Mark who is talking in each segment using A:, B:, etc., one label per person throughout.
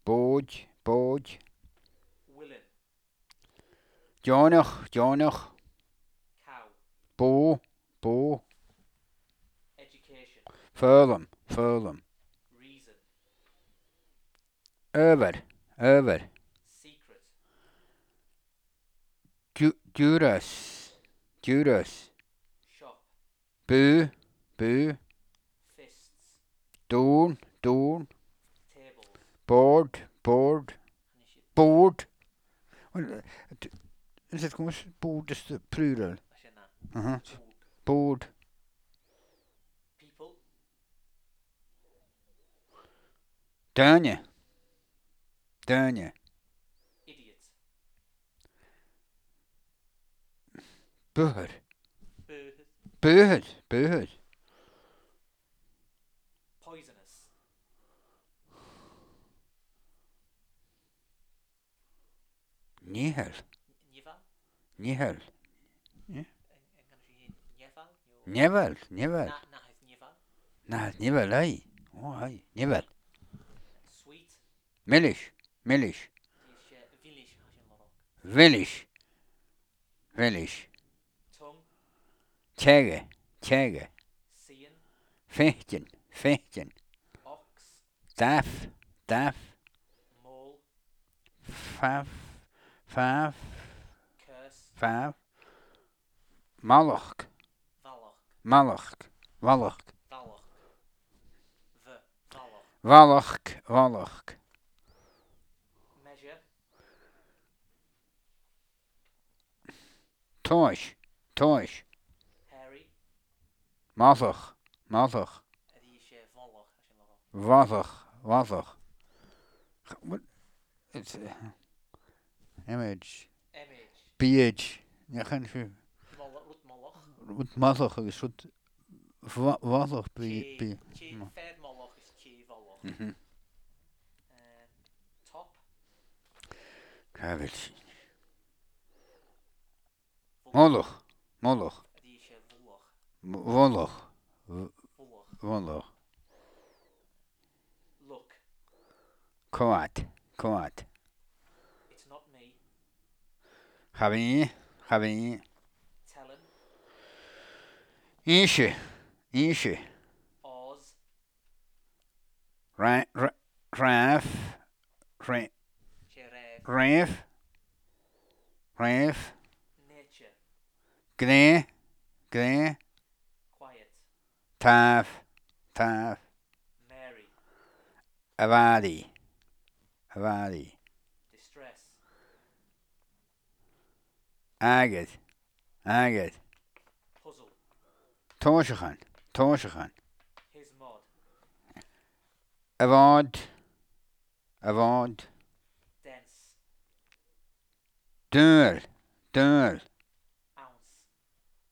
A: Bóid.
B: Willing.
A: Jonach.
B: Cow.
A: Bó.
B: Education.
A: Furlum.
B: Reason.
A: Over.
B: Secret.
A: Juras.
B: Shop.
A: Bu.
B: Fists.
A: Dún.
B: Tables.
A: Board. Is het gewoon board is de plural?
B: Board.
A: Board.
B: People.
A: Danje.
B: Idiot.
A: Buher.
B: Poisonous.
A: Nihel.
B: Njeval.
A: Njevel.
B: Na,
A: Njevel, ai. Ai. Njevel.
B: Sweet.
A: Millish.
B: Village.
A: Village.
B: Tongue.
A: Tjege.
B: Seeing.
A: Fechten.
B: Ox.
A: Daf.
B: Mole.
A: Fav.
B: Curse.
A: Malach.
B: Valach.
A: Valach.
B: Measure.
A: Tosh.
B: Hairy.
A: Mazach.
B: Volach.
A: Vazach. It's image. BH. Ja, geen vuur. Wat mazach is wat. Vazach.
B: Fair moloch is chi volach. Top.
A: Kavels. Moloch. Volach.
B: Look.
A: Koat.
B: It's not me.
A: Having.
B: Tellin.
A: Ishe.
B: Oz.
A: Raf. Raf.
B: Nature.
A: Gre.
B: Quiet.
A: Tav.
B: Mary.
A: Avadi.
B: Distress.
A: Agad.
B: Puzzle.
A: Toshachan.
B: His mod.
A: Avod.
B: Dense.
A: Dul.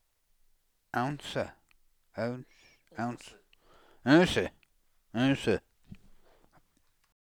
B: Ounce.
A: Ounce. Ounce.